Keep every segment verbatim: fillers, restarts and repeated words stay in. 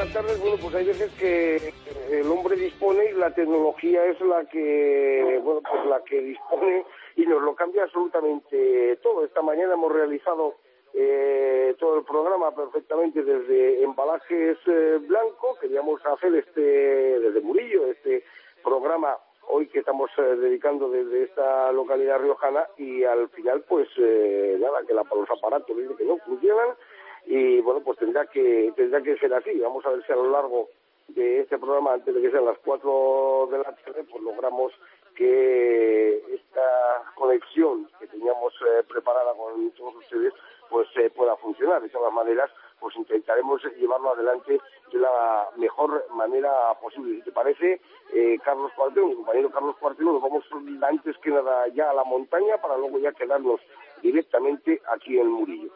buenas tardes. Bueno, pues hay veces que el hombre dispone y la tecnología es la que, bueno, pues la que dispone y nos lo cambia absolutamente todo. Esta mañana hemos realizado eh, todo el programa perfectamente desde Embalajes eh, Blanco. Queríamos hacer este, desde Murillo, este programa hoy que estamos eh, dedicando desde esta localidad riojana, y al final pues eh, nada, que la, los aparatos dice que no funcionan. Y bueno, pues tendrá que tendrá que ser así. Vamos a ver si a lo largo de este programa, antes de que sean las cuatro de la tarde, pues logramos que esta conexión que teníamos eh, preparada con todos ustedes pues eh, pueda funcionar. De todas maneras, pues intentaremos llevarlo adelante de la mejor manera posible. Si te parece, eh, Carlos Cuartero, mi compañero Carlos Cuartero, nos vamos antes que nada ya a la montaña para luego ya quedarnos directamente aquí en Murillo.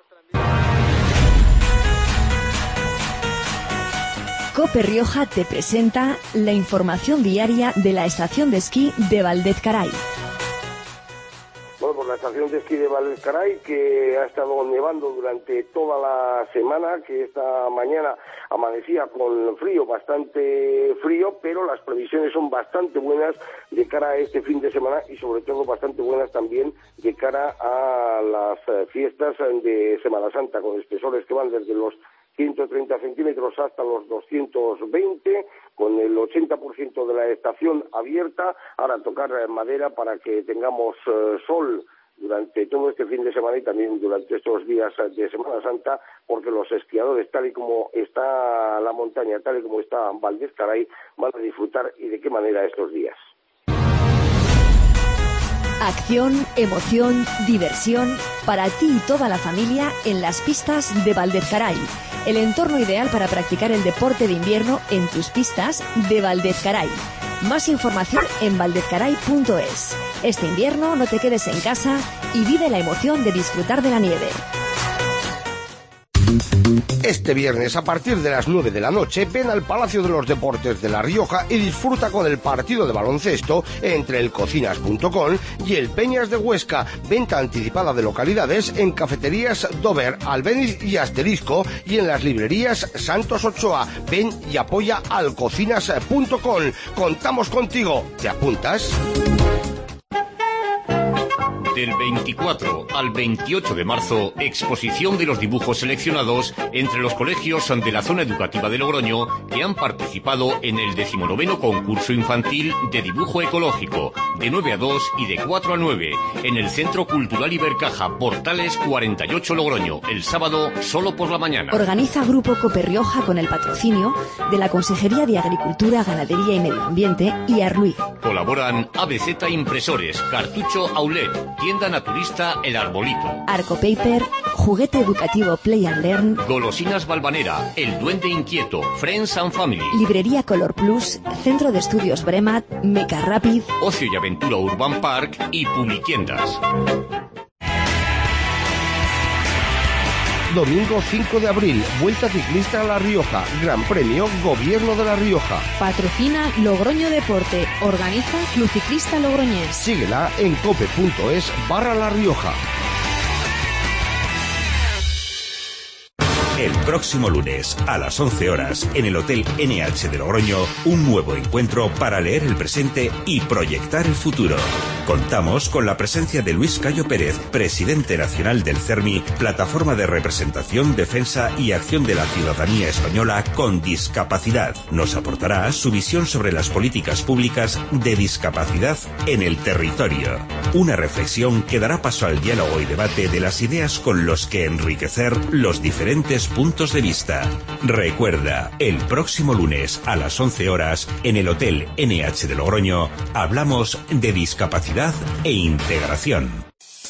COPE Rioja te presenta la información diaria de la estación de esquí de Valdezcaray. Bueno, pues la estación de esquí de Valdezcaray, que ha estado nevando durante toda la semana, que esta mañana amanecía con frío, bastante frío, pero las previsiones son bastante buenas de cara a este fin de semana y sobre todo bastante buenas también de cara a las fiestas de Semana Santa, con espesores que van desde los ciento treinta centímetros hasta los doscientos veinte, con el ochenta por ciento de la estación abierta. Ahora tocar madera para que tengamos uh, sol durante todo este fin de semana y también durante estos días de Semana Santa, porque los esquiadores, tal y como está la montaña, tal y como está Valdezcaray, van a disfrutar, y de qué manera, estos días. Acción, emoción, diversión para ti y toda la familia en las pistas de Valdezcaray. El entorno ideal para practicar el deporte de invierno en tus pistas de Valdezcaray. Más información en valdezcaray punto es. Este invierno no te quedes en casa y vive la emoción de disfrutar de la nieve. Este viernes, a partir de las nueve de la noche, ven al Palacio de los Deportes de La Rioja y disfruta con el partido de baloncesto entre el cocinas punto com y el Peñas de Huesca. Venta anticipada de localidades en cafeterías Dover, Albeniz y Asterisco, y en las librerías Santos Ochoa. Ven y apoya al cocinas punto com. Contamos contigo. ¿Te apuntas? Del veinticuatro al veintiocho de marzo, exposición de los dibujos seleccionados entre los colegios de la zona educativa de Logroño que han participado en el decimonoveno concurso infantil de dibujo ecológico, de nueve a dos y de cuatro a nueve, en el Centro Cultural Ibercaja, Portales cuarenta y ocho Logroño, el sábado solo por la mañana. Organiza Grupo COPE Rioja con el patrocinio de la Consejería de Agricultura, Ganadería y Medio Ambiente y Arluí. Colaboran A B Z Impresores, Cartucho Aulet, Tienda Naturista El Arbolito, Arco Paper, Juguete Educativo Play and Learn, Golosinas Valvanera, El Duende Inquieto, Friends and Family, Librería Color Plus, Centro de Estudios Bremat, Meca Rapid, Ocio y Aventura Urban Park y Publiquiendas. Domingo cinco de abril, Vuelta Ciclista a La Rioja, Gran Premio Gobierno de La Rioja. Patrocina Logroño Deporte, organiza Club Ciclista Logroñés. Síguela en cope punto es barra La Rioja. El próximo lunes, a las once horas, en el Hotel N H de Logroño, un nuevo encuentro para leer el presente y proyectar el futuro. Contamos con la presencia de Luis Cayo Pérez, presidente nacional del CERMI, Plataforma de Representación, Defensa y Acción de la Ciudadanía Española con Discapacidad. Nos aportará su visión sobre las políticas públicas de discapacidad en el territorio. Una reflexión que dará paso al diálogo y debate de las ideas con los que enriquecer los diferentes puntos de vista. Recuerda, el próximo lunes a las once horas, en el Hotel N H de Logroño, hablamos de discapacidad e integración.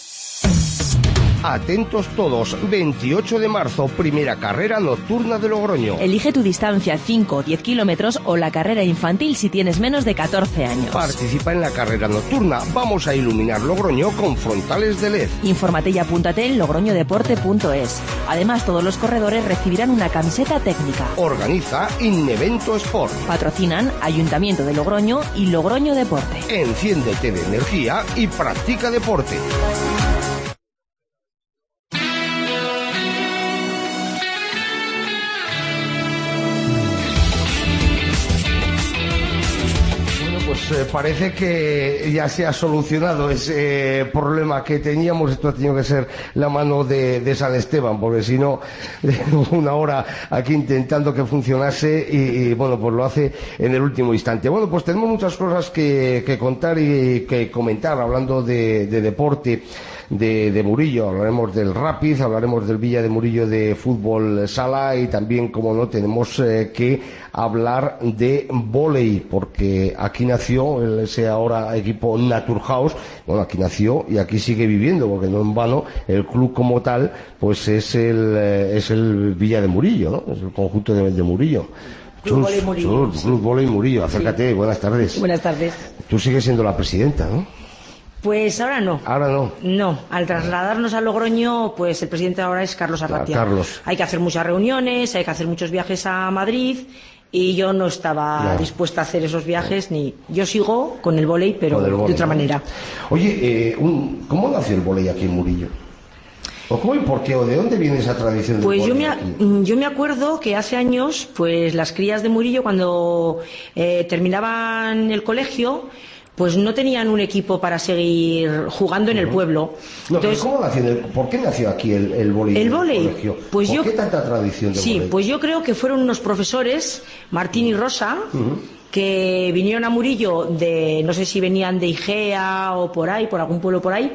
Atentos todos, veintiocho de marzo, primera carrera nocturna de Logroño. Elige tu distancia, cinco o diez kilómetros, o la carrera infantil si tienes menos de catorce años. Participa en la carrera nocturna. Vamos a iluminar Logroño con frontales de L E D. Infórmate y apúntate en logroñodeporte punto es. Además, todos los corredores recibirán una camiseta técnica. Organiza Innevento Sport. Patrocinan Ayuntamiento de Logroño y Logroño Deporte. Enciéndete de energía y practica deporte. eh, parece que ya se ha solucionado ese eh, problema que teníamos. Esto ha tenido que ser la mano de, de San Esteban, porque si no, una hora aquí intentando que funcionase y, y bueno, pues lo hace en el último instante. Bueno, pues tenemos muchas cosas que, que contar y que comentar, hablando de, de deporte. De, de Murillo, hablaremos del Rapid, hablaremos del Villa de Murillo de fútbol sala y también, como no, tenemos eh, que hablar de vóley, porque aquí nació ese ahora equipo Naturhaus. Bueno, aquí nació y aquí sigue viviendo, porque no en vano el club como tal pues es el eh, es el Villa de Murillo, ¿no? Es el conjunto de, de Murillo. Club Vóley Murillo. Chus, Club Vóley Murillo, acércate, sí. Buenas tardes. Buenas tardes. Tú sigues siendo la presidenta, ¿no? Pues ahora no. Ahora no. No, al trasladarnos a Logroño, pues el presidente ahora es Carlos Arratia. Carlos. Hay que hacer muchas reuniones, hay que hacer muchos viajes a Madrid y yo no estaba no. dispuesta a hacer esos viajes, ni yo sigo con el vóley, pero el vóley, de otra ¿no? manera. Oye, eh, un, ¿cómo nació el vóley aquí en Murillo? ¿O cómo y por qué? ¿O de dónde viene esa tradición del Pues vóley yo me, aquí? yo me acuerdo que hace años, pues las crías de Murillo, cuando eh, terminaban el colegio, pues no tenían un equipo para seguir jugando en el pueblo. No, Entonces, ¿cómo nació? ¿Por qué nació aquí el, el vóley? El vóley, pues ¿Por yo, qué tanta tradición de sí, vóley? pues yo creo que fueron unos profesores, Martín y Rosa, uh-huh. que vinieron a Murillo de, no sé si venían de Igea o por ahí, por algún pueblo por ahí,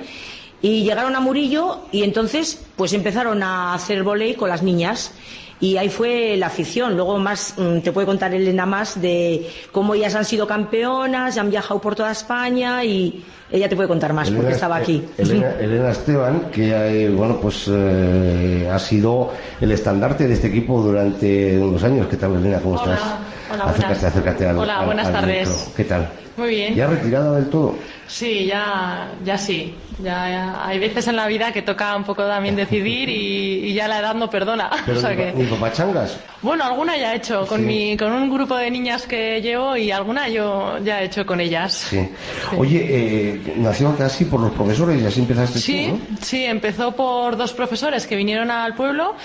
y llegaron a Murillo y entonces pues empezaron a hacer vóley con las niñas. Y ahí fue la afición. Luego más te puede contar Elena más de cómo ellas han sido campeonas, han viajado por toda España y ella te puede contar más Elena, porque estaba aquí. Elena, Elena Esteban, que eh, bueno pues eh, ha sido el estandarte de este equipo durante unos años. ¿Qué tal, Elena? ¿Cómo Hola, estás? Hola, acércate, buenas. acércate al, Hola, al, buenas al tardes. micro. ¿Qué tal? Muy bien. ¿Ya retirada del todo? Sí, ya, ya sí. Ya, ya hay veces en la vida que toca un poco también decidir y, y ya la edad no perdona. Pero o sea ni, que... ni papachangas. Bueno, alguna ya he hecho con sí. mi, con un grupo de niñas que llevo y alguna yo ya he hecho con ellas. Sí. Sí. Oye, eh, nació casi por los profesores y así empezaste sí, tú, ¿no? Sí, empezó por dos profesores que vinieron al pueblo.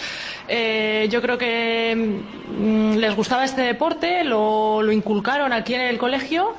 Eh, yo creo que mm, les gustaba este deporte, lo, lo inculcaron aquí en el colegio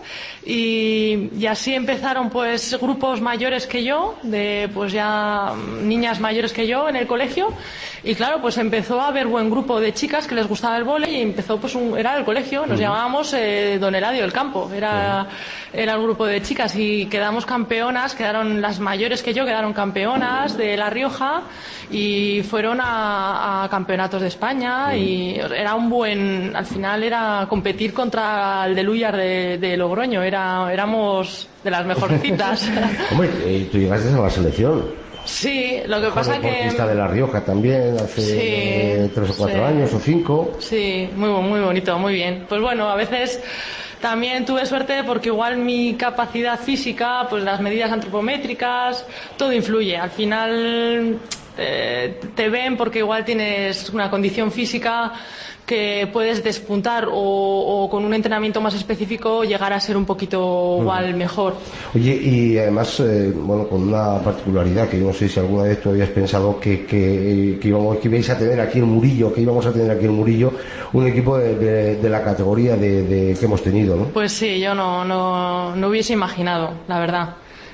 y, y así empezaron pues grupos mayores que yo, de pues ya niñas mayores que yo en el colegio y claro, pues empezó a haber buen grupo de chicas que les gustaba el vóley y empezó pues un, era el colegio, nos uh-huh. llamábamos eh, Don Eladio del Campo, era, uh-huh. era el grupo de chicas y quedamos campeonas, quedaron las mayores que yo, quedaron campeonas de La Rioja y fueron a, a campeonatos de España y era un buen, al final era competir contra el de Lúyar de, de Logroño, era, éramos de las mejorcitas. Hombre, eh, tú llegaste a la selección. Sí, lo que pasa que... deportista de La Rioja también, hace sí, eh, tres o cuatro sí. años o cinco. Sí, muy, muy bonito, muy bien. Pues bueno, a veces... También tuve suerte porque igual mi capacidad física, pues las medidas antropométricas, todo influye. Al final eh, te ven porque igual tienes una condición física que puedes despuntar o, o con un entrenamiento más específico llegar a ser un poquito igual mejor. Oye, y además, eh, bueno, con una particularidad que yo no sé si alguna vez tú habías pensado que, que, que íbamos, que ibais a tener aquí en Murillo, que íbamos a tener aquí en Murillo un equipo de, de, de la categoría de, de que hemos tenido, ¿no? Pues sí, yo no, no, no hubiese imaginado, la verdad.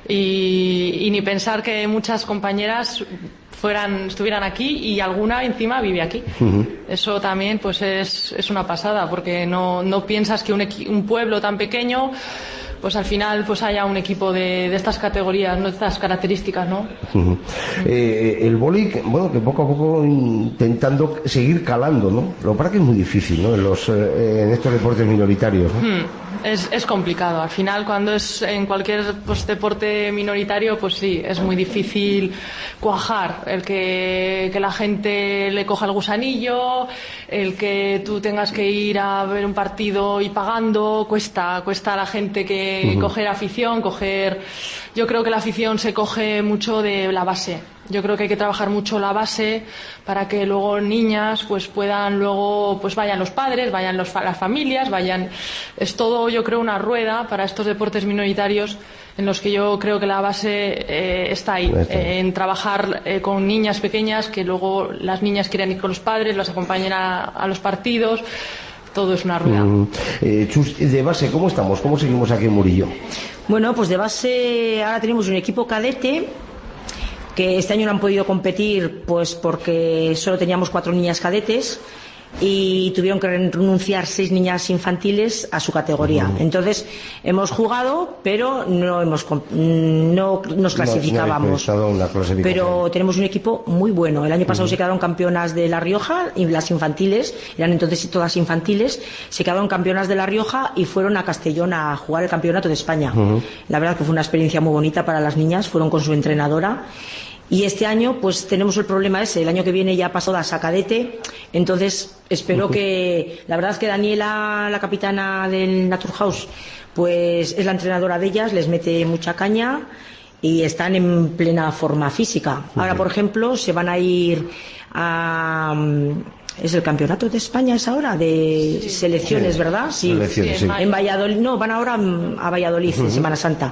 Y, y ni pensar que muchas compañeras fueran, estuvieran aquí y alguna encima vive aquí. Uh-huh. Eso también pues es, es una pasada porque no, no piensas que un, equi- un pueblo tan pequeño pues al final pues haya un equipo de, de estas categorías, no de estas características, ¿no? Uh-huh. Eh, el vóley, bueno, que poco a poco intentando seguir calando, ¿no? Lo que pasa que es muy difícil, ¿no? En, los, eh, en estos deportes minoritarios, ¿no? Hmm. Es, es complicado. Al final, cuando es en cualquier pues, deporte minoritario, pues sí, es muy difícil cuajar. El que, que la gente le coja el gusanillo, el que tú tengas que ir a ver un partido y pagando, cuesta, cuesta a la gente que uh-huh. coger afición, coger... Yo creo que la afición se coge mucho de la base. Yo creo que hay que trabajar mucho la base para que luego niñas pues puedan luego pues vayan los padres, vayan los, las familias, vayan es todo yo creo una rueda para estos deportes minoritarios en los que yo creo que la base eh, está ahí, eh, en trabajar eh, con niñas pequeñas que luego las niñas quieran ir con los padres, las acompañen a, a los partidos. todo es una rueda. Mm. Eh, Chus, de base, ¿cómo estamos? ¿Cómo seguimos aquí en Murillo? Bueno, pues de base ahora tenemos un equipo cadete que este año no han podido competir pues porque solo teníamos cuatro niñas cadetes y tuvieron que renunciar seis niñas infantiles a su categoría. Uh-huh. Entonces hemos jugado, pero no hemos no nos clasificábamos. No, no pero tenemos un equipo muy bueno. El año pasado uh-huh. se quedaron campeonas de La Rioja y las infantiles, eran entonces todas infantiles, se quedaron campeonas de La Rioja y fueron a Castellón a jugar el campeonato de España. Uh-huh. La verdad que fue una experiencia muy bonita para las niñas, fueron con su entrenadora. Y este año pues tenemos el problema ese, el año que viene ya pasó a cadete, entonces espero que, la verdad es que Daniela, la capitana del Naturhaus, pues es la entrenadora de ellas, les mete mucha caña y están en plena forma física. Ahora, por ejemplo, se van a ir a... Es el campeonato de España, es ahora, de sí. selecciones, sí. ¿verdad? Sí. Selecciones, sí. En Valladolid, no, van ahora a Valladolid, uh-huh. en Semana Santa.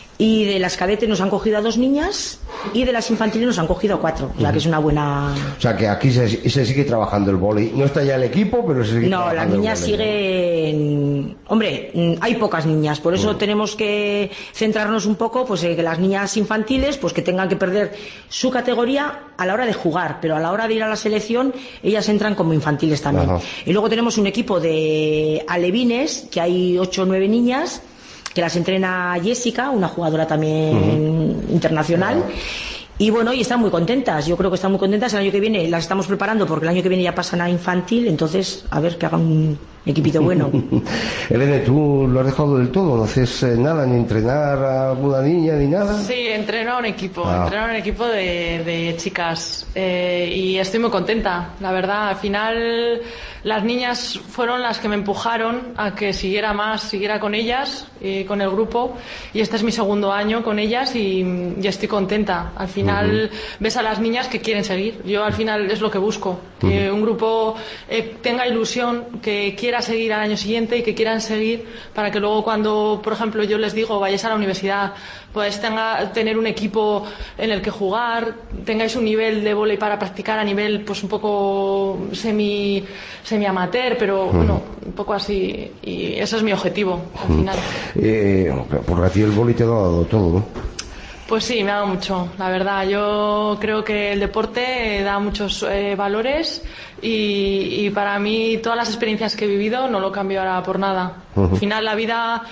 Y de las cadetes nos han cogido a dos niñas y de las infantiles nos han cogido a cuatro. O sea, uh-huh. que es una buena... O sea, que aquí se, se sigue trabajando el vóley. No está ya el equipo, pero se sigue no, trabajando. No, las niñas siguen... Hombre, hay pocas niñas. Por eso uh-huh. tenemos que centrarnos un poco, pues eh, que las niñas infantiles, pues que tengan que perder su categoría a la hora de jugar. Pero a la hora de ir a la selección, ellas entran como infantiles también. Uh-huh. Y luego tenemos un equipo de alevines, que hay ocho o nueve niñas, que las entrena Jessica, una jugadora también uh-huh. internacional. Uh-huh. Y bueno, y están muy contentas, yo creo que están muy contentas. El año que viene las estamos preparando porque el año que viene ya pasan a infantil, entonces a ver que hagan un equipito bueno. Elene, ¿tú lo has dejado del todo? ¿No haces eh, nada, ni entrenar a alguna niña, ni nada? Sí, entreno a un equipo, ah. entreno a un equipo de, de chicas eh, y estoy muy contenta, la verdad. Al final las niñas fueron las que me empujaron a que siguiera más, siguiera con ellas, eh, con el grupo, y este es mi segundo año con ellas y, y estoy contenta. Al final uh-huh. ves a las niñas que quieren seguir, yo al final es lo que busco, que uh-huh. un grupo eh, tenga ilusión, que quiera seguir al año siguiente y que quieran seguir para que luego cuando, por ejemplo, yo les digo vayáis a la universidad, pues tenga, tener un equipo en el que jugar, tengáis un nivel de vóley para practicar a nivel pues un poco semi semi amateur, pero uh-huh. bueno, un poco así, y ese es mi objetivo al uh-huh. final. Eh, porque a ti el vóley te lo ha dado todo, ¿no? Pues sí, me ha dado mucho, la verdad. Yo creo que el deporte da muchos eh, valores y, y para mí todas las experiencias que he vivido no lo cambio ahora por nada. Uh-huh. Al final la vida,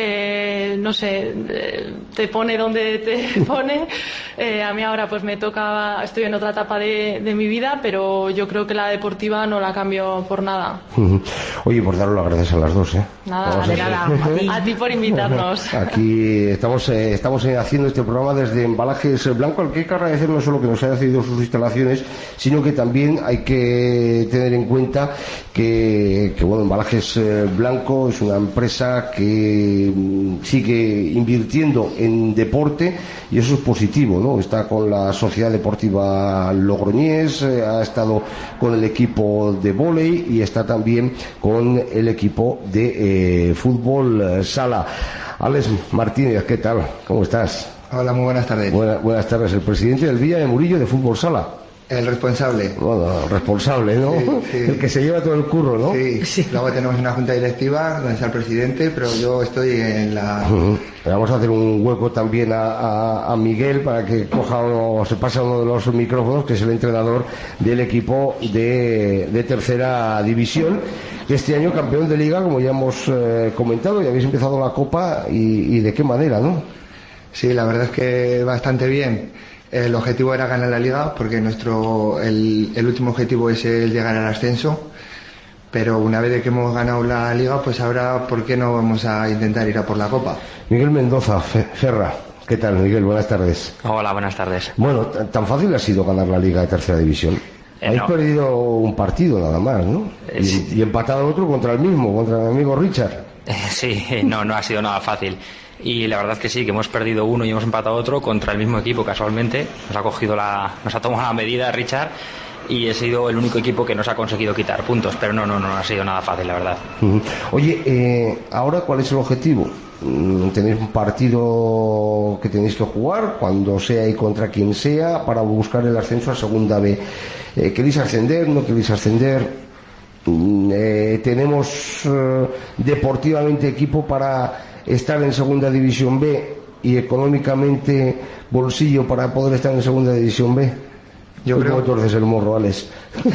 eh, no sé, te pone donde te pone. Eh, a mí ahora pues me toca, estoy en otra etapa de, de mi vida, pero yo creo que la deportiva no la cambio por nada. Uh-huh. Oye, por daros las gracias a las dos, ¿eh? Nada, de nada. A ti. A ti por invitarnos. Aquí estamos, eh, estamos haciendo este programa desde Embalajes Blanco, al que hay que agradecer no solo que nos haya cedido sus instalaciones, sino que también hay que tener en cuenta que, que bueno, Embalajes Blanco es una empresa que sigue invirtiendo en deporte y eso es positivo, ¿no? Está con la Sociedad Deportiva Logroñés, eh, ha estado con el equipo de vóley y está también con el equipo de eh, fútbol eh, sala. Alex Martínez, ¿qué tal? ¿Cómo estás? Hola, muy buenas tardes. Buena, buenas tardes. El presidente del Villa de Murillo de fútbol sala. El responsable. Bueno, responsable, ¿no? Sí, sí. El que se lleva todo el curro, ¿no? Sí, sí. Luego tenemos una junta directiva donde está el presidente, pero yo estoy en la... Uh-huh. Vamos a hacer un hueco también a, a, a Miguel para que coja o se pase uno de los micrófonos, que es el entrenador del equipo de, de tercera división. Este año campeón de liga, como ya hemos eh, comentado, y habéis empezado la Copa y, y de qué manera, ¿no? Sí, la verdad es que bastante bien. El objetivo era ganar la liga porque nuestro el, el último objetivo es el llegar al ascenso, pero una vez de que hemos ganado la liga, pues ahora ¿por qué no vamos a intentar ir a por la Copa? Miguel Mendoza, Ferra, ¿qué tal, Miguel? Buenas tardes. Hola, buenas tardes. Bueno, tan fácil ha sido ganar la liga de tercera división. Eh, Habéis no. perdido un partido nada más, ¿no? Eh, y, sí. y empatado otro contra el mismo, contra mi amigo Richard. Eh, sí, no, no ha sido nada fácil. Y la verdad es que sí, que hemos perdido uno y hemos empatado otro contra el mismo equipo casualmente. Nos ha cogido la, nos ha tomado la medida Richard y he sido el único equipo que nos ha conseguido quitar puntos, pero no, no, no ha sido nada fácil, la verdad. Uh-huh. Oye, eh, ahora ¿cuál es el objetivo? ¿Tenéis un partido que tenéis que jugar cuando sea y contra quien sea para buscar el ascenso a segunda B? Eh, ¿Queréis ascender? ¿No queréis ascender? eh, tenemos eh, deportivamente equipo para estar en Segunda División B y económicamente bolsillo para poder estar en Segunda División B. Yo creo que torces el morro, Alex.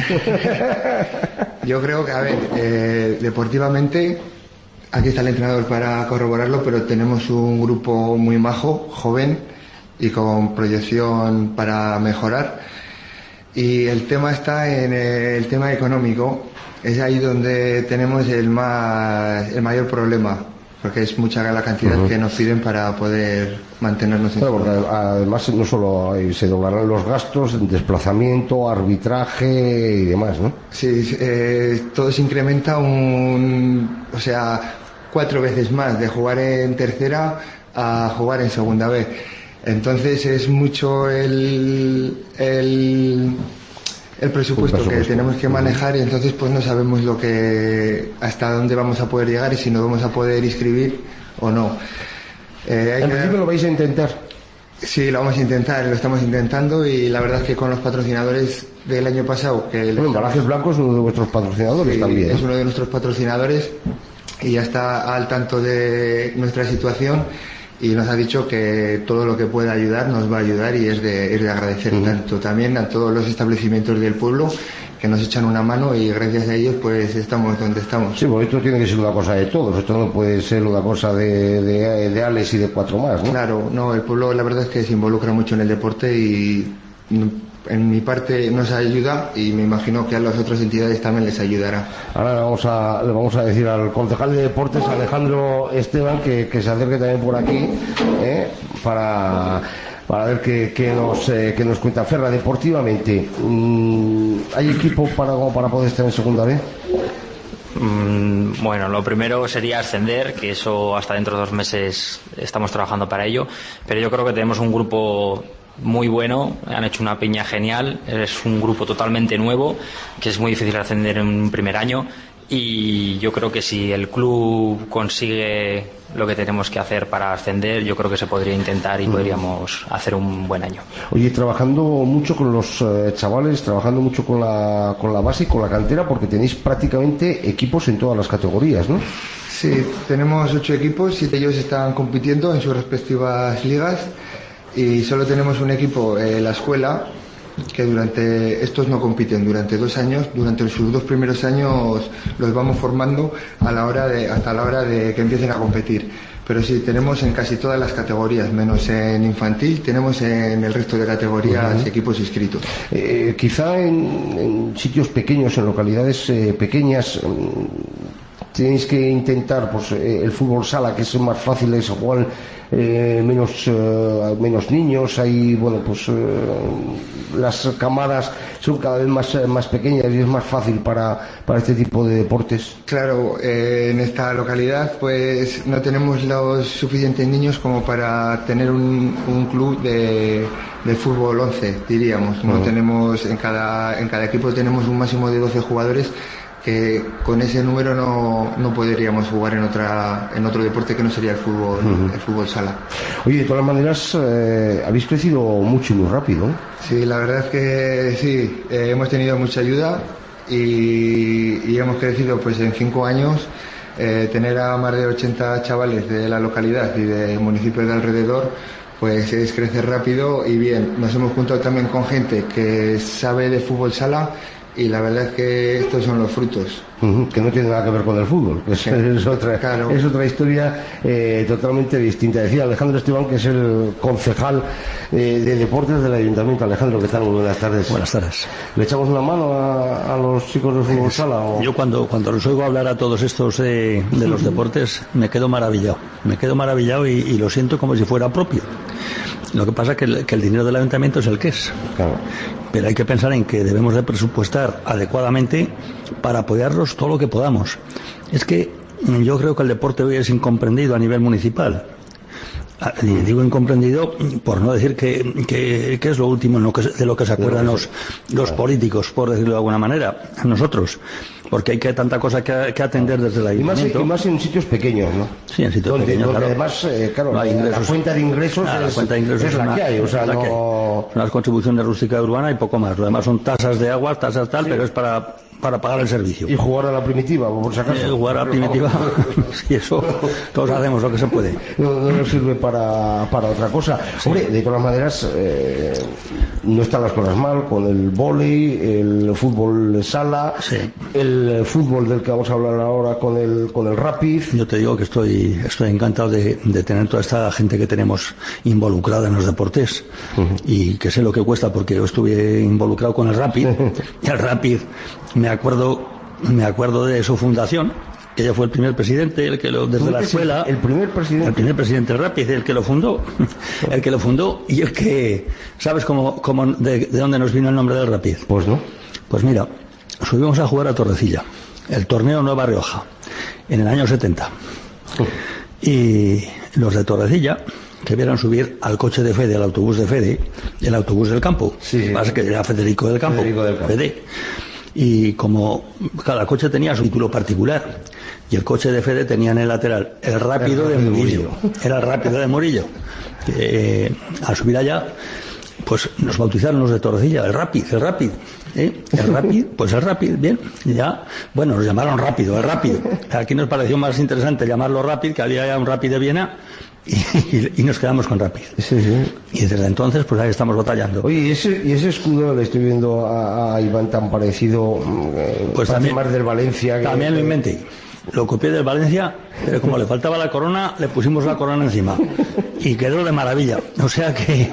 Yo creo que, a ver, eh, deportivamente, aquí está el entrenador para corroborarlo, pero tenemos un grupo muy majo, joven y con proyección para mejorar. Y el tema está en el tema económico. Es ahí donde tenemos el más el mayor problema, porque es mucha la cantidad uh-huh. que nos piden para poder mantenernos en claro, porque además no solo se doblarán los gastos, desplazamiento, arbitraje y demás, ¿no? Sí, eh, todo se incrementa un, o sea, cuatro veces más de jugar en tercera a jugar en segunda B. Entonces es mucho el el el presupuesto, el presupuesto que tenemos que manejar y entonces pues no sabemos lo que hasta dónde vamos a poder llegar y si nos vamos a poder inscribir o no. Eh, hay ¿En que... principio lo vais a intentar? Sí, lo vamos a intentar, lo estamos intentando y la verdad es que con los patrocinadores del año pasado que bueno, Embalajes Blancos es uno de vuestros patrocinadores sí, también. Es uno de nuestros patrocinadores y ya está al tanto de nuestra situación y nos ha dicho que todo lo que pueda ayudar nos va a ayudar y es de, es de agradecer uh-huh. tanto también a todos los establecimientos del pueblo que nos echan una mano y gracias a ellos pues estamos donde estamos. Sí, porque esto tiene que ser una cosa de todos, esto no puede ser una cosa de, de, de Alex y de cuatro más, ¿no? Claro, no, el pueblo la verdad es que se involucra mucho en el deporte y en mi parte nos ayuda y me imagino que a las otras entidades también les ayudará. Ahora le vamos a, le vamos a decir al concejal de deportes, Alejandro Esteban, que, que se acerque también por aquí ¿eh? para, para ver qué, qué, nos, eh, qué nos cuenta. Ferra, deportivamente, ¿hay equipo para, para poder estar en segunda B? Mm, bueno, lo primero sería ascender, que eso hasta dentro de dos meses estamos trabajando para ello, pero yo creo que tenemos un grupo muy bueno, han hecho una piña genial, es un grupo totalmente nuevo, que es muy difícil ascender en un primer año y yo creo que si el club consigue lo que tenemos que hacer para ascender, yo creo que se podría intentar y mm. podríamos hacer un buen año. Oye, trabajando mucho con los eh, chavales, trabajando mucho con la, con la base y con la cantera, porque tenéis prácticamente equipos en todas las categorías, ¿no? Sí, tenemos ocho equipos, siete de ellos están compitiendo en sus respectivas ligas. Y solo tenemos un equipo, eh, la escuela, que durante estos no compiten durante dos años, durante sus dos primeros años los vamos formando a la hora de, hasta la hora de que empiecen a competir. Pero sí, tenemos en casi todas las categorías, menos en infantil, tenemos en el resto de categorías uh-huh. equipos inscritos. Eh, quizá en, en sitios pequeños, en localidades eh, pequeñas, tenéis que intentar pues eh, el fútbol sala, que es más fácil, es igual eh, menos eh, menos niños, hay bueno pues eh, las camadas son cada vez más más pequeñas y es más fácil para para este tipo de deportes. Claro, eh, en esta localidad pues no tenemos los suficientes niños como para tener un, un club de, de fútbol once, diríamos. No uh-huh. tenemos en cada en cada equipo tenemos un máximo de doce jugadores, que con ese número no, no podríamos jugar en otra en otro deporte que no sería el fútbol uh-huh. el fútbol sala. Oye, de todas maneras eh, habéis crecido mucho y muy rápido. Sí, la verdad es que sí, eh, hemos tenido mucha ayuda y, y hemos crecido pues en cinco años. Eh, tener a más de ochenta chavales de la localidad y de municipios de alrededor pues es crecer rápido y bien. Nos hemos juntado también con gente que sabe de fútbol sala y la verdad es que estos son los frutos. Uh-huh, que no tiene nada que ver con el fútbol, que es, sí, es, otra, claro. es otra historia eh, totalmente distinta. Decía Alejandro Esteban, que es el concejal eh, de deportes del Ayuntamiento. Alejandro, ¿qué tal? Muy buenas tardes. Buenas tardes. ¿Le echamos una mano a, a los chicos de fútbol sala? ¿O? Yo cuando, cuando los oigo hablar a todos estos eh, de los deportes me quedo maravillado. Me quedo maravillado y, y lo siento como si fuera propio. Lo que pasa es que el, que el dinero del ayuntamiento es el que es. Claro. Pero hay que pensar en que debemos de presupuestar adecuadamente para apoyarlos todo lo que podamos. Es que yo creo que el deporte hoy es incomprendido a nivel municipal. Y digo incomprendido por no decir que, que, que es lo último en lo que, de lo que se acuerdan los, los políticos, por decirlo de alguna manera, nosotros, porque hay que tanta cosa que, que atender desde el ayuntamiento. Y más, y más en sitios pequeños, ¿no? Sí, en sitios donde, pequeños, donde claro. Además, eh, claro, no la, ingresos, la cuenta de ingresos, ah, es, la cuenta de ingresos es la que hay, o sea, no... unas contribuciones rústicas urbanas y poco más. Lo demás son tasas de agua, tasas tal, sí. pero es para, para pagar el servicio. ¿Y jugar a la primitiva, por si acaso? Eh, jugar a la primitiva, sí, eso todos hacemos lo que se puede. No, no nos sirve para, para otra cosa. Sí. Hombre, de todas maneras, eh, no están las cosas mal con el vóley, el fútbol sala, sí. el fútbol del que vamos a hablar ahora con el, con el Rapid. Yo te digo que estoy, estoy encantado de, de tener toda esta gente que tenemos involucrada en los deportes uh-huh. y que sé lo que cuesta porque yo estuve involucrado con el Rapid y el Rapid me acuerdo me acuerdo de su fundación, que ella fue el primer presidente, el que lo, desde la escuela, el primer presidente el primer presidente del Rapid, el que lo fundó el que lo fundó y el que ¿sabes cómo, cómo de, de dónde nos vino el nombre del Rapid? Pues no. Pues mira, subimos a jugar a Torrecilla, el torneo Nueva Rioja, en el año setenta. Uh. Y los de Torrecilla que vieron subir al coche de Fede, al autobús de Fede, el autobús del campo. Sí, pasa que era Federico del Campo, Federico del Campo. Fede. Y como cada coche tenía su título particular, y el coche de Fede tenía en el lateral el rápido, el rápido de Murillo. De Murillo. Era el rápido de Murillo. Eh, al subir allá, pues nos bautizaron los de Torrecilla, el Rapid, el Rapid. ¿Eh? El Rapid, pues el Rapid, bien, ya, bueno, nos llamaron Rápido, el Rápido. Aquí nos pareció más interesante llamarlo Rapid, que había ya un Rapid de Viena, y, y, y nos quedamos con Rapid. Sí, sí. Y desde entonces, pues ahí estamos batallando. Oye, y ese, y ese escudo le estoy viendo a, a Iván tan parecido, eh, pues también, más del Valencia. Que, también lo inventé. Lo copié del Valencia, pero como le faltaba la corona, le pusimos la corona encima. Y quedó de maravilla. O sea que,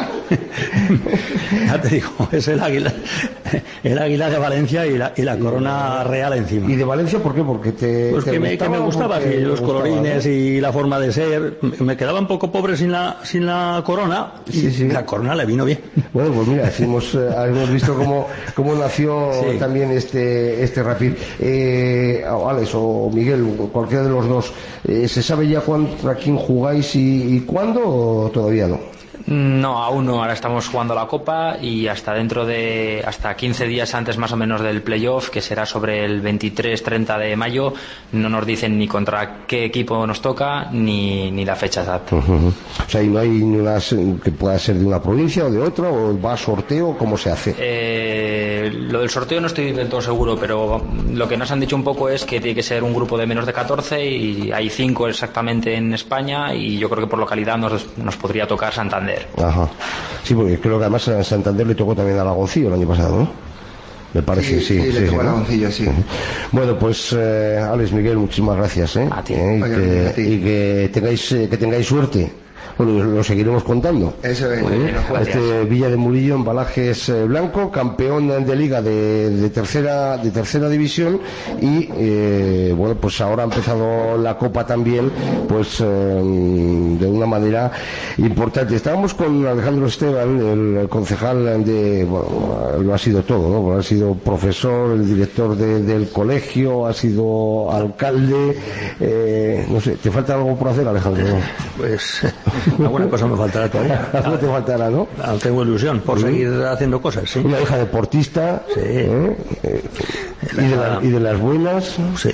ya te digo, es el águila, el águila de Valencia y la, y la corona real encima. ¿Y de Valencia por qué? Porque te, pues te que, me, que me gustaba, sí, los gustaba, colorines, ¿no? Y la forma de ser. Me quedaba un poco pobre sin la, sin la corona, y sí, sí. La corona le vino bien. Bueno, pues mira, hemos, eh, hemos visto cómo, cómo nació sí. también este, este Rapid. Eh, Alex o Miguel, cualquiera de los dos, eh, ¿se sabe ya contra quién jugáis y, y cuándo o todavía no? No, aún no. Ahora estamos jugando la Copa y hasta dentro de hasta quince días antes más o menos del playoff, que será sobre el veintitrés treinta de mayo, no nos dicen ni contra qué equipo nos toca ni, ni la fecha exacta. Uh-huh. O sea, ¿y no hay una que pueda ser de una provincia o de otra, o va a sorteo? ¿Cómo se hace? Eh, lo del sorteo no estoy del todo seguro, pero lo que nos han dicho un poco es que tiene que ser un grupo de menos de catorce y hay cinco exactamente en España, y yo creo que por localidad nos, nos podría tocar Santander. Ajá. Sí, porque creo que además a Santander le tocó también a Lagoncillo el año pasado, ¿no? Me parece, sí. Sí, sí, sí le tocó sí, a Lagoncillo, sí. Bueno, pues eh, Alex, Miguel, muchísimas gracias, ¿eh? A ti. ¿Eh? Y, Oye, que, a ti. y que tengáis eh, que tengáis suerte. Bueno, lo seguiremos contando. Eso es. ¿Eh? Este Villa de Murillo, Embalajes eh, Blanco, campeón de liga de, de tercera de tercera división, y eh, bueno, pues ahora ha empezado la Copa también, pues eh, de una manera importante. Estábamos con Alejandro Esteban, el concejal de, bueno, lo ha sido todo, ¿no? Bueno, ha sido profesor, el director de, del colegio, ha sido alcalde, eh, no sé, ¿te falta algo por hacer, Alejandro? Pues alguna cosa me faltará todavía. Algo te faltará, ¿no? Tengo ilusión por ¿Sí? seguir haciendo cosas, sí. Una hija deportista, sí. ¿eh? Eh, y, de la, y de las buenas, sí.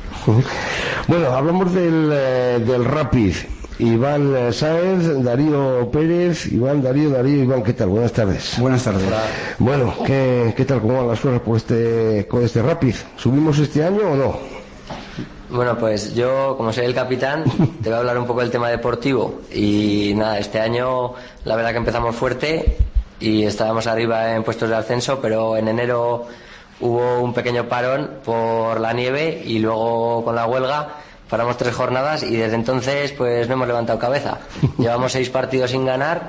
Bueno, hablamos del, eh, del Rapid. Iván Sáenz, Darío Pérez, Iván, Darío, Darío, Iván, ¿qué tal? Buenas tardes. Buenas tardes. Bueno, ¿qué, qué tal, cómo van las cosas por este, con este Rapid? ¿Subimos este año o no? Bueno, pues yo, como soy el capitán, te voy a hablar un poco del tema deportivo. Y nada, este año la verdad que empezamos fuerte y estábamos arriba en puestos de ascenso, pero en enero hubo un pequeño parón por la nieve y luego con la huelga paramos tres jornadas y desde entonces pues no hemos levantado cabeza. Llevamos seis partidos sin ganar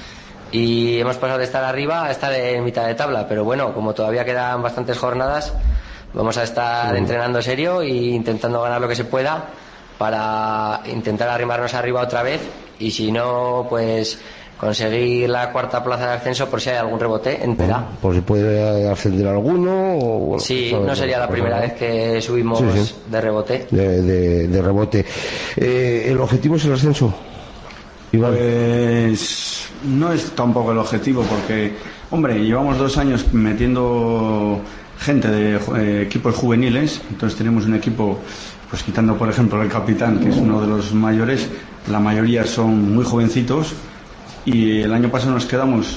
y hemos pasado de estar arriba a estar en mitad de tabla, pero bueno, como todavía quedan bastantes jornadas, vamos a estar sí. entrenando serio e intentando ganar lo que se pueda para intentar arrimarnos arriba otra vez, y si no, pues conseguir la cuarta plaza de ascenso por si hay algún rebote en Pera. Bueno, por si puede ascender alguno. O, bueno, sí, pues, no sería la primera vez que subimos sí, sí. de rebote. De, de, de rebote. Eh, ¿El objetivo es el ascenso, Iván? Pues no es tampoco el objetivo, porque, hombre, llevamos dos años metiendo gente de eh, equipos juveniles, entonces tenemos un equipo, pues quitando por ejemplo el capitán, que es uno de los mayores, la mayoría son muy jovencitos, y el año pasado nos quedamos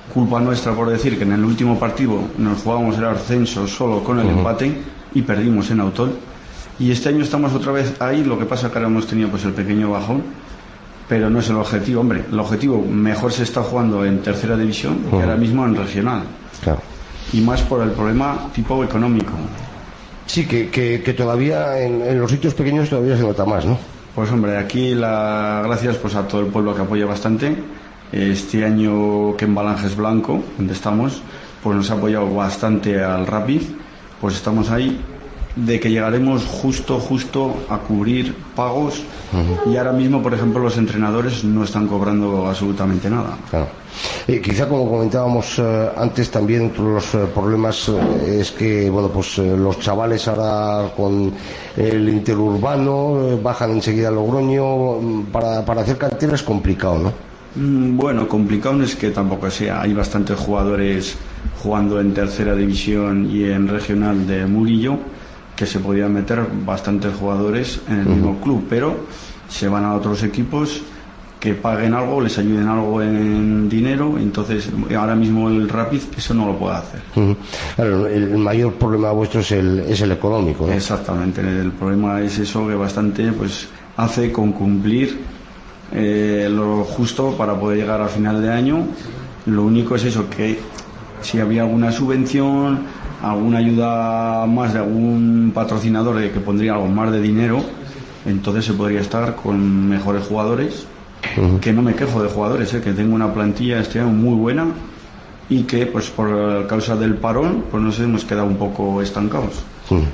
culpa nuestra por decir que en el último partido nos jugábamos el ascenso solo con el uh-huh. empate y perdimos en Autol. Y este año estamos otra vez ahí, lo que pasa es que ahora hemos tenido pues el pequeño bajón, pero no es el objetivo, hombre. El objetivo mejor se está jugando en tercera división que uh-huh. ahora mismo en regional. Claro. Y más por el problema tipo económico. Sí, que, que, que todavía en, en los sitios pequeños todavía se nota más, ¿no? Pues hombre, aquí la gracias pues a todo el pueblo que apoya bastante. Este año que en Balanjes Blanco, donde estamos, pues nos ha apoyado bastante al Rapid, pues estamos ahí, de que llegaremos justo, justo a cubrir pagos uh-huh. y ahora mismo, por ejemplo, los entrenadores no están cobrando absolutamente nada. Claro. Eh, quizá como comentábamos eh, antes también otro de los eh, problemas eh, es que bueno pues eh, los chavales ahora con el interurbano eh, bajan enseguida a Logroño para, para hacer cantera es complicado, ¿no? Mm, bueno, complicado no es que tampoco sea, hay bastantes jugadores jugando en tercera división y en regional de Murillo que se podían meter bastantes jugadores en el uh-huh. mismo club, pero se van a otros equipos que paguen algo, les ayuden algo en dinero, entonces ahora mismo el Rapid eso no lo puede hacer. Uh-huh. Claro, el mayor problema vuestro es el, es el económico, ¿no? Exactamente, el problema es eso que bastante pues hace con cumplir eh, lo justo para poder llegar a final de año. Lo único es eso, que si había alguna subvención, alguna ayuda más de algún patrocinador que pondría algo más de dinero, entonces se podría estar con mejores jugadores. Uh-huh. Que no me quejo de jugadores, ¿eh? Que tengo una plantilla este año muy buena y que pues por causa del parón pues nos hemos quedado un poco estancados. Uh-huh.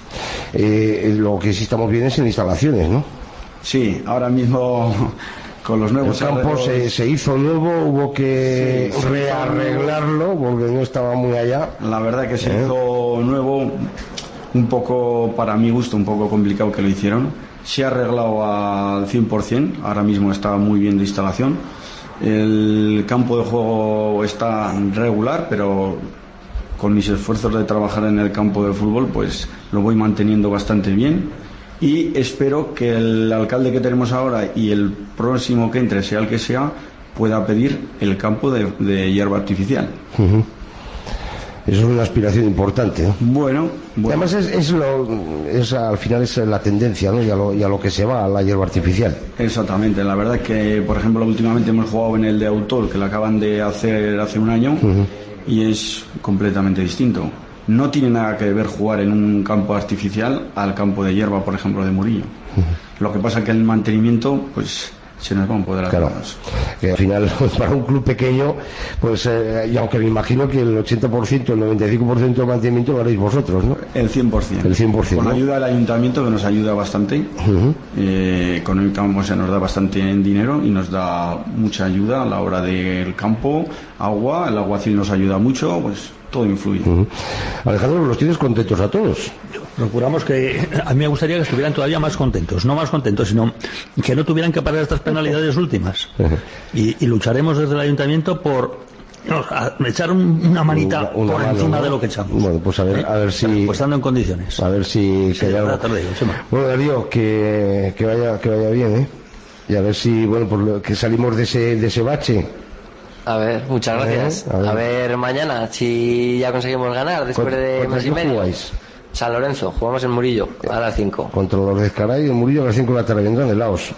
eh, lo que sí estamos bien es en instalaciones, ¿no? Sí, ahora mismo con los nuevos el campo se, se hizo nuevo, hubo que sí, rearreglarlo porque no estaba muy allá. La verdad que se ¿Eh? hizo nuevo, un poco para mi gusto un poco complicado que lo hicieron. Se ha arreglado al cien por ciento, ahora mismo está muy bien de instalación. El campo de juego está regular, pero con mis esfuerzos de trabajar en el campo de fútbol, pues lo voy manteniendo bastante bien. Y espero que el alcalde que tenemos ahora y el próximo que entre, sea el que sea, pueda pedir el campo de, de hierba artificial. Uh-huh. Eso es una aspiración importante, ¿no? Bueno, bueno. Además es, es, lo, es al final es la tendencia, ¿no? Y a, lo, y a lo que se va a la hierba artificial. Exactamente, la verdad es que, por ejemplo, últimamente hemos jugado en el de Autol, que lo acaban de hacer hace un año, uh-huh. y es completamente distinto. No tiene nada que ver jugar en un campo artificial al campo de hierba, por ejemplo, de Murillo. Uh-huh. Lo que pasa es que el mantenimiento, pues se nos va a poder hacer. Claro, que al final para un club pequeño pues eh, y aunque me imagino que el ochenta por ciento, el noventa y cinco por ciento del mantenimiento lo haréis vosotros, ¿no? El cien por ciento, el cien por ciento, con ¿no? ayuda del ayuntamiento, que nos ayuda bastante. Uh-huh. eh, económicamente, o sea, nos da bastante en dinero y nos da mucha ayuda a la hora del campo, agua, el aguacil nos ayuda mucho, pues todo influye. Uh-huh. Alejandro, ¿los tienes contentos a todos? Procuramos que, a mí me gustaría que estuvieran todavía más contentos, no más contentos, sino que no tuvieran que pagar estas penalidades últimas. Uh-huh. y, y lucharemos desde el ayuntamiento por no, echar un, una manita una, una por mano, encima, ¿no?, de lo que echamos. Bueno, pues a ver, ¿eh? a ver si... Pues estando en condiciones. A ver si... Sí, que algo... tarde, bueno, Darío, que, que, vaya, que vaya bien, ¿eh? Y a ver si, bueno, por lo que salimos de ese, de ese bache. A ver, muchas gracias. A ver, a ver mañana si ya conseguimos ganar después de mes y medio. Jugáis? San Lorenzo, jugamos en Murillo a las cinco. Contra los de Escaray y en Murillo a las cinco de la tarde. Vendrán de Laos.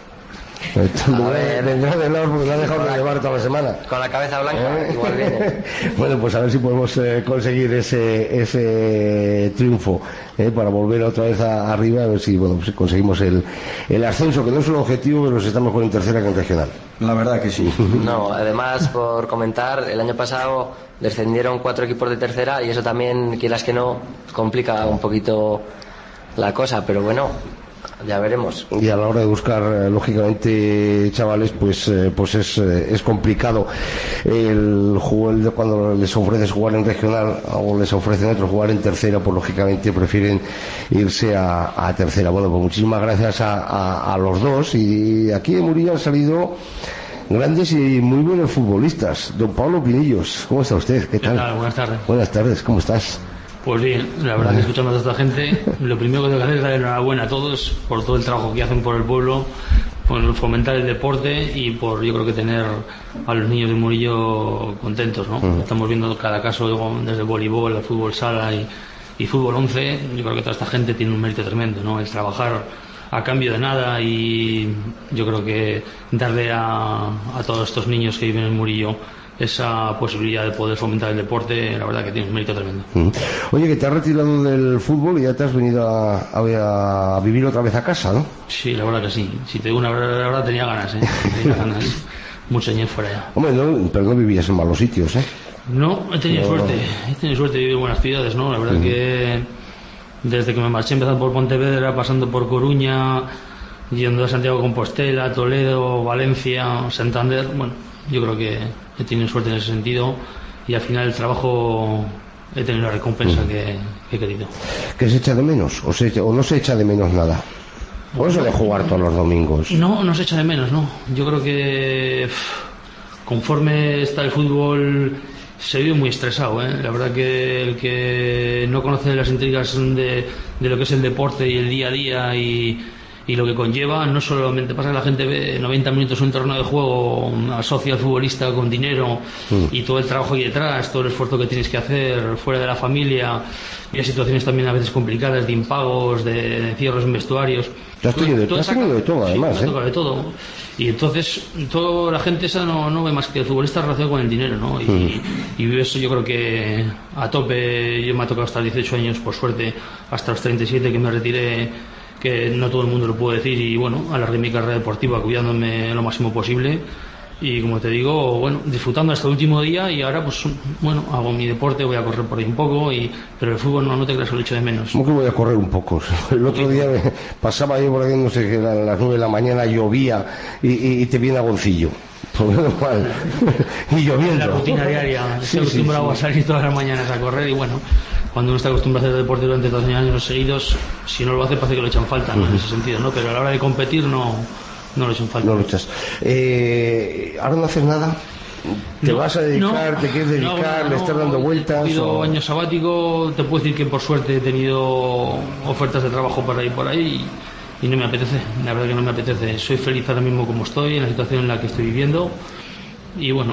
A ver, vendrán de Laos porque lo han dejado de llevar toda la semana. Con la cabeza blanca, ¿eh? Igual viene. Bueno, pues a ver si podemos eh, conseguir ese ese triunfo, eh, para volver otra vez a, arriba, a ver si bueno pues conseguimos el, el ascenso, que no es un objetivo, pero está mejor en tercera que en regional. La verdad que sí. No, además, por comentar, el año pasado descendieron cuatro equipos de tercera y eso también, quieras que no, complica un poquito la cosa, pero bueno, ya veremos. Y a la hora de buscar, lógicamente, chavales, pues eh, pues es, eh, es complicado. El juego, cuando les ofreces jugar en regional o les ofrecen otro jugar en tercera, pues lógicamente prefieren irse a, a tercera. Bueno, pues muchísimas gracias a, a, a los dos. Y aquí de Murillo han salido grandes y muy buenos futbolistas. Don Pablo Pinillos, ¿cómo está usted? ¿Qué tal? ¿Qué tal? Buenas tardes. Buenas tardes, ¿cómo estás? Pues bien, la verdad que escuchando a toda esta gente, lo primero que tengo que hacer es dar enhorabuena a todos por todo el trabajo que hacen por el pueblo, por fomentar el deporte y por, yo creo que tener a los niños de Murillo contentos, ¿no? Uh-huh. Estamos viendo cada caso desde voleibol, el fútbol sala y, y fútbol once. Yo creo que toda esta gente tiene un mérito tremendo, ¿no? Es trabajar a cambio de nada y yo creo que darle a, a todos estos niños que viven en Murillo esa posibilidad de poder fomentar el deporte, la verdad que tiene un mérito tremendo. Uh-huh. Oye, que te has retirado del fútbol y ya te has venido a, a, a vivir otra vez a casa, ¿no? Sí, la verdad que sí. Si te digo una verdad, la verdad tenía ganas, ¿eh? Tenía ganas. Muchos años fuera ya. Hombre, no, pero no vivías en malos sitios, ¿eh? No, he tenido no, suerte. He tenido suerte de vivir en buenas ciudades, ¿no? La verdad uh-huh. que desde que me marché, empezando por Pontevedra, pasando por Coruña, yendo a Santiago de Compostela, Toledo, Valencia, Santander, bueno, yo creo que he tenido suerte en ese sentido y al final el trabajo he tenido la recompensa uh-huh. que, que he querido. ¿Qué se echa de menos? ¿O, se echa, o no se echa de menos nada? ¿O eso de jugar todos los domingos? No, no se echa de menos, no. Yo creo que conforme está el fútbol se vive muy estresado, ¿eh? La verdad que el que no conoce las intrigas de, de lo que es el deporte y el día a día y y lo que conlleva, no solamente pasa que la gente ve noventa minutos en un torneo de juego, asocia al futbolista con dinero mm. y todo el trabajo ahí detrás, todo el esfuerzo que tienes que hacer fuera de la familia, y hay situaciones también a veces complicadas de impagos, de, de encierros en vestuarios. Te has tenido, te has tenido de todo, además. Sí, ¿eh? de todo. Y entonces, toda la gente esa no, no ve más que el futbolista relacionado con el dinero, ¿no? Y, mm. y vive eso, yo creo que a tope. Yo me ha tocado hasta los dieciocho años, por suerte, hasta los treinta y siete que me retiré, que no todo el mundo lo puede decir, y bueno, alargué mi carrera deportiva cuidándome lo máximo posible y, como te digo, bueno, disfrutando hasta el último día. Y ahora pues bueno, hago mi deporte, voy a correr por ahí un poco, y pero el fútbol no, no te creas, lo echo de menos. ¿Cómo que voy a correr un poco? El otro día me pasaba yo por aquí, no sé, que a las nueve de la mañana llovía y, y, y te viene agoncillo. Y lloviendo. La rutina diaria, estoy sí, acostumbrado sí, sí. a salir todas las mañanas a correr, y bueno, cuando uno está acostumbrado a hacer deporte durante doce años seguidos, si no lo hace parece que lo echan falta, ¿no? Uh-huh. En ese sentido, ¿no? Pero a la hora de competir no, no lo echan falta. No lo echas. Eh, ¿Ahora no haces nada? ¿Te no, vas a dedicar? No, ¿te quieres dedicar? No, ¿Le estás dando vueltas? He tenido o... año sabático. Te puedo decir que por suerte he tenido ofertas de trabajo por ahí por ahí y, y no me apetece, la verdad que no me apetece. Soy feliz ahora mismo como estoy, en la situación en la que estoy viviendo, y bueno,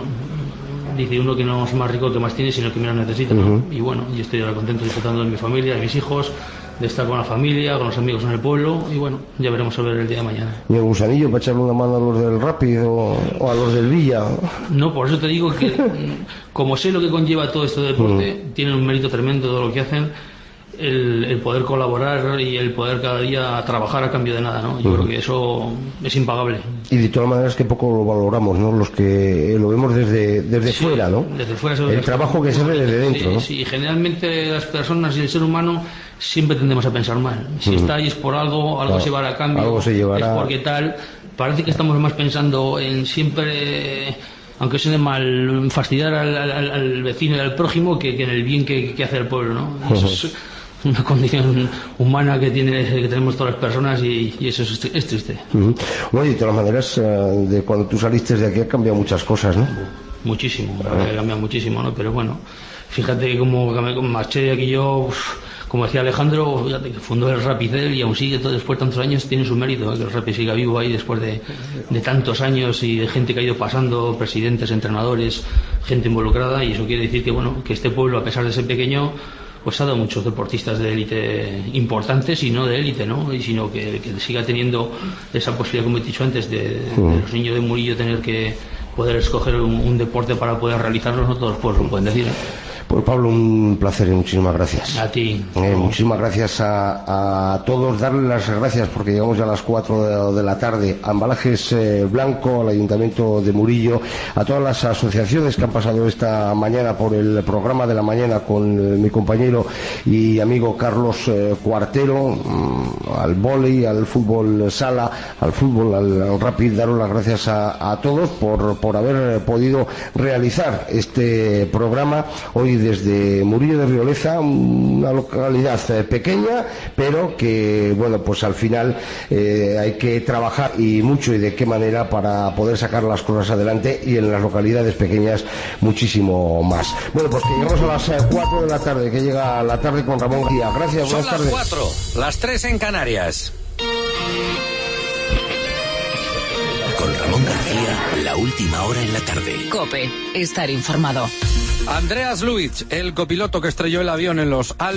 dice uno que no es más rico que más tiene, sino que menos necesita, ¿no? Uh-huh. Y bueno, yo estoy ahora contento disfrutando de mi familia, de mis hijos, de estar con la familia, con los amigos en el pueblo, y bueno, ya veremos a ver el día de mañana. ¿Y el gusanillo para echarle una mano a los del Rapid o, o a los del Villa? No, por eso te digo que como sé lo que conlleva todo esto de deporte, uh-huh. tienen un mérito tremendo todo lo que hacen. El, el poder colaborar y el poder cada día trabajar a cambio de nada, ¿no? Yo uh-huh. creo que eso es impagable. Y de todas maneras que poco lo valoramos, ¿no? Los que lo vemos desde desde sí, fuera, ¿no? Desde fuera. El trabajo que se ve desde dentro, sí, ¿no? Sí, generalmente las personas y el ser humano siempre tendemos a pensar mal. Si uh-huh. está ahí es por algo, algo claro, se llevará a cambio, algo se llevará... es porque tal. Parece que estamos más pensando en siempre, aunque suene mal, fastidiar al, al, al vecino y al prójimo que, que en el bien que, que hace el pueblo, ¿no? Y eso uh-huh. es una condición humana que tiene que tenemos todas las personas, y, y eso es, es triste. Uh-huh. Bueno, y de todas maneras, uh, de cuando tú saliste de aquí ha cambiado muchas cosas, ¿no? Muchísimo, uh-huh. ha cambiado muchísimo, ¿no? Pero bueno, fíjate cómo marché de aquí yo, uf, como decía Alejandro, fíjate que fundó el Rapid y aún sigue todo, después de tantos años, tiene su mérito, ¿eh? Que el Rapid siga vivo ahí después de, de tantos años y de gente que ha ido pasando, presidentes, entrenadores, gente involucrada, y eso quiere decir que bueno, que este pueblo, a pesar de ser pequeño, pues ha dado muchos deportistas de élite importantes, y no de élite, ¿no? Y sino que, que siga teniendo esa posibilidad, como he dicho antes, de, de los niños de Murillo tener que poder escoger un, un deporte para poder realizarlo. No todos los pueblos lo pueden decir, ¿eh? Pues Pablo, un placer y muchísimas gracias. A ti. Eh, muchísimas gracias a, a todos. Darle las gracias porque llegamos ya a las cuatro de, de la tarde a Embalajes eh, Blanco, al Ayuntamiento de Murillo, a todas las asociaciones que han pasado esta mañana por el programa de la mañana con eh, mi compañero y amigo Carlos eh, Cuartero, mmm, al vóley, al fútbol sala, al fútbol, al, al Rapid. Daros las gracias a, a todos por, por haber podido realizar este programa hoy desde Murillo de Rioleza, una localidad eh, pequeña, pero que, bueno, pues al final eh, hay que trabajar, y mucho, y de qué manera, para poder sacar las cosas adelante, y en las localidades pequeñas muchísimo más. Bueno, pues que llegamos a las eh, cuatro de la tarde, que llega la tarde con Ramón García. Gracias, Son buenas tardes. Son las cuatro, las tres en Canarias. Ramón García, la última hora en la tarde. COPE, estar informado. Andreas Lubitsch, el copiloto que estrelló el avión en los Alpes.